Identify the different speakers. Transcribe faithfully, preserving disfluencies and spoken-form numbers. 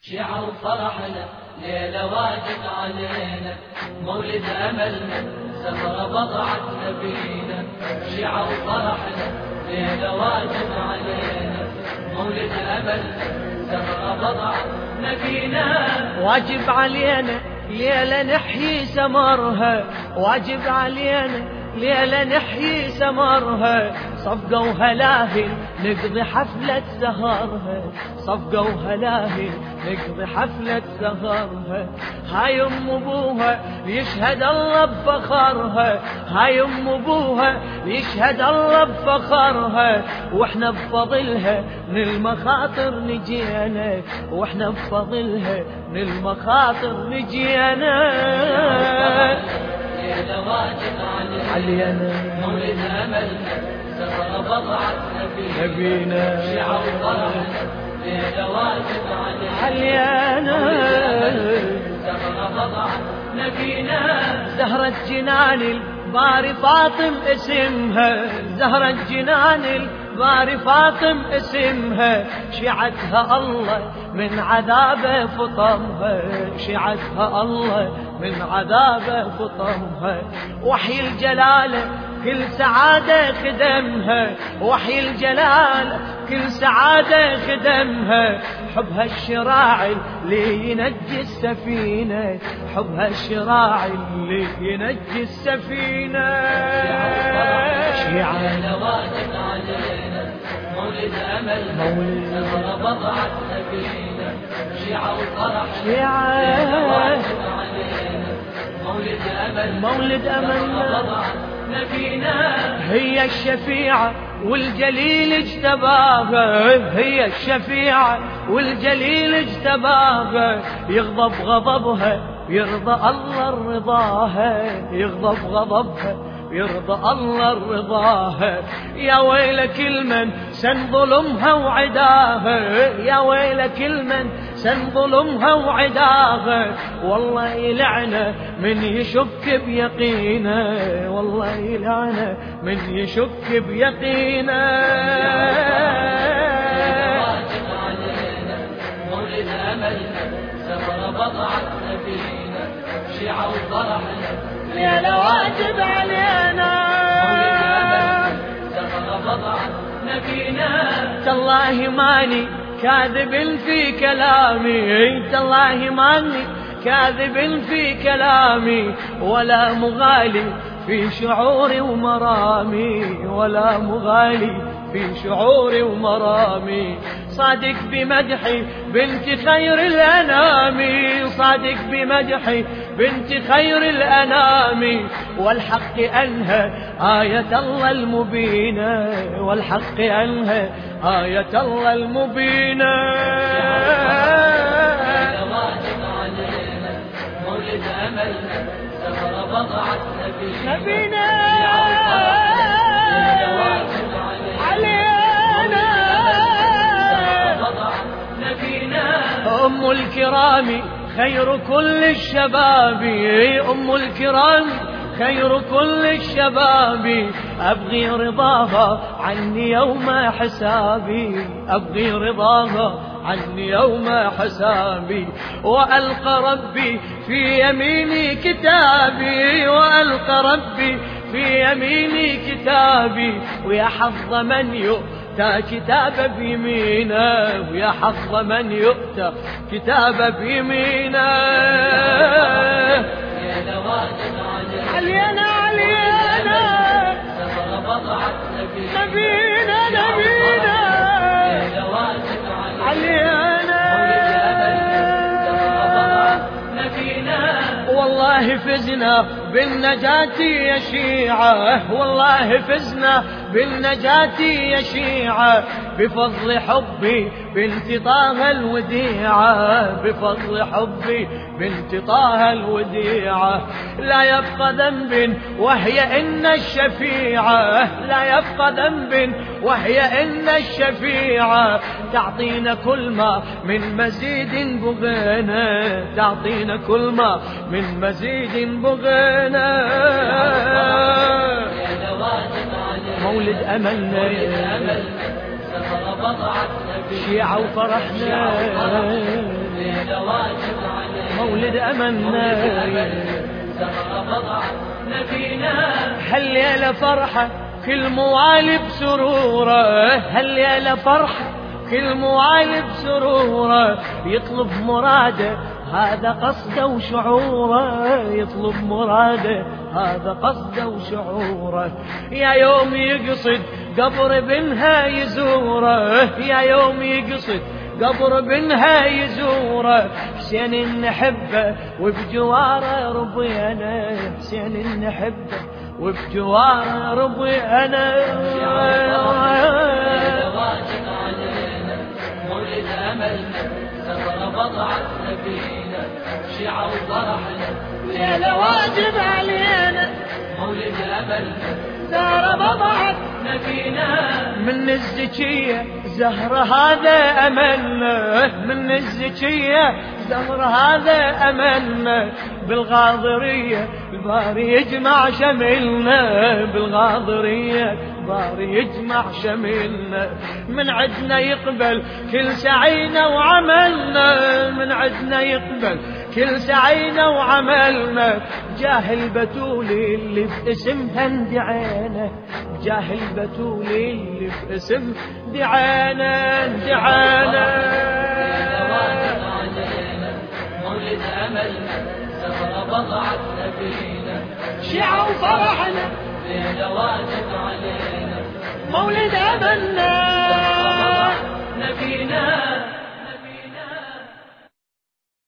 Speaker 1: شعر فرحنا ليلة واجب علينا، مولد أملنا سفر بضعة نبينا. شعر فرحنا ليلة واجب علينا، مولد أملنا سفر بضعة نبينا.
Speaker 2: واجب علينا ليلة نحيي سمرها، واجب علينا ليلة نحيي سمرها. صفقة وهلاهل نقضي حفلة سهرها، صفقة وهلاهل نقضي حفلة سهرها. هاي ام ابوها يشهد الله بفخرها، هاي ام ابوها يشهد الله بفخرها. واحنا بفضلها من المخاطر نجينا، واحنا بفضلها من المخاطر نجينا.
Speaker 1: ليلة واجب علينا، مولد أملنا سفر بضعة نبينا. شعر فرحنا ليلة واجب علينا، سفر بضعة نبينا.
Speaker 2: زهرة جنان الباري فاطم اسمها، زهرة جنان الباري فاطم اسمها. شيعتها الله من عذابه فطمها، شيعتها الله من عذابه فطمها. وحي الجلاله كل سعادة خدمها، وحي الجلال كل سعادة خدمها. حبها الشراعي اللي ينجي السفينة، حبها الشراعي اللي ينجي السفينة.
Speaker 1: شيعة واجب علينا، مولد أملنا سفر بضعة نبينا. شيعة وفرح واجب علينا، مولد أملنا
Speaker 2: مولد أملنا
Speaker 1: نبينا.
Speaker 2: هي الشفيعة والجليل اجتباها، هي الشفيعة والجليل اجتباها. يغضب غضبها يرضى الله رضاها، يغضب غضبها يرضى الله رضاها. يا ويل كل من سن ظلمها وعداها، يا ويل كل من سن ظلمها وعداها. والله يلعنه من يشك بيقينه، والله يلعنه من يشك بيقينه.
Speaker 1: واجب علينا، مولد أملنا سفر بضعة نبينا. شيعة وفرحنا
Speaker 2: ليلة واجب علينا،
Speaker 1: مولد أملنا سفر بضعة نبينا.
Speaker 2: تالله ماني كاذب في كلامي، تالله ماني كاذب في كلامي. ولا مغالي في شعوري ومرامي، ولا مغالي في شعوري ومرامي. صادق بمدحي بنت خير الأنام، صادق بمدحي بنت خير الأنام. والحق أنها آية الله المبينة، والحق أنها آية الله المبينة.
Speaker 1: واجب علينا، مولد أملنا سفر بضعة نبينا. واجب
Speaker 2: علينا أم الكرام خير كل الشباب، أم الكرام خير كل الشباب. أبغي رضاها عني يوم حسابي، أبغي رضاها عني يوم حسابي. وألقى ربي في يميني كتابي، وألقى ربي في يميني كتابي. ويا حظ من يؤتى كتاب بيمينه، ويا حظ من يؤتى كتاب بيمينه. علينا علينا
Speaker 1: سفر بضعة
Speaker 2: نبينا نبينا علينا. والله فزنا بالنجاة يا شيعة، والله فزنا بالنجاة يا شيعة. بفضل حبي بنت طه الوديعة، بفضل حبي بنت طه الوديعة. لا يبقى ذنب وهي إن الشفيعة، لا يبقى ذنب وهي إن الشفيعة. تعطينا كل ما من مزيد بغينا، تعطينا كل ما من مزيد بغينا. مولد أملنا
Speaker 1: سفر بضعة نبينا.
Speaker 2: شيعة وفرحنا مولد أملنا
Speaker 1: زهرة بضعت نبينا
Speaker 2: هالليلة فرحة كل موالي بسروره هالليلة فرحة كل موالي بسروره يطلب مراده هذا قصده وشعوره يطلب مراده هذا قصده وشعوره يا يوم يقصد قبر بنها يزوره يا يوم يقصد قبر بنها يزوره حسين نحبه وبجواره ربينا حسين نحبه وبجواره ربينا
Speaker 1: واجب علينا مولد أملنا زهرة بضعت نبينا شيعة وفرحنا
Speaker 2: ليلة واجب علينا
Speaker 1: مولد أملنا
Speaker 2: زهرة بضعت
Speaker 1: نبينا
Speaker 2: من الزكية زهرة هذا أملنا من الزكية زهرة هذا أملنا بالغاضرية الباري يجمع شملنا بالغاضرية الباري يجمع شملنا من عدنا يقبل كل سعينا وعملنا من عدنا يقبل كل سعينا وعملنا جاه البتولي اللي باسمها اندعينا جاه البتولي اللي باسم دعانا دعانا
Speaker 1: مولد أملنا زهرة بضعت نبينا
Speaker 2: شيعة وفرحنا
Speaker 1: ليلة واجب علينا
Speaker 2: مولد أملنا
Speaker 1: نبينا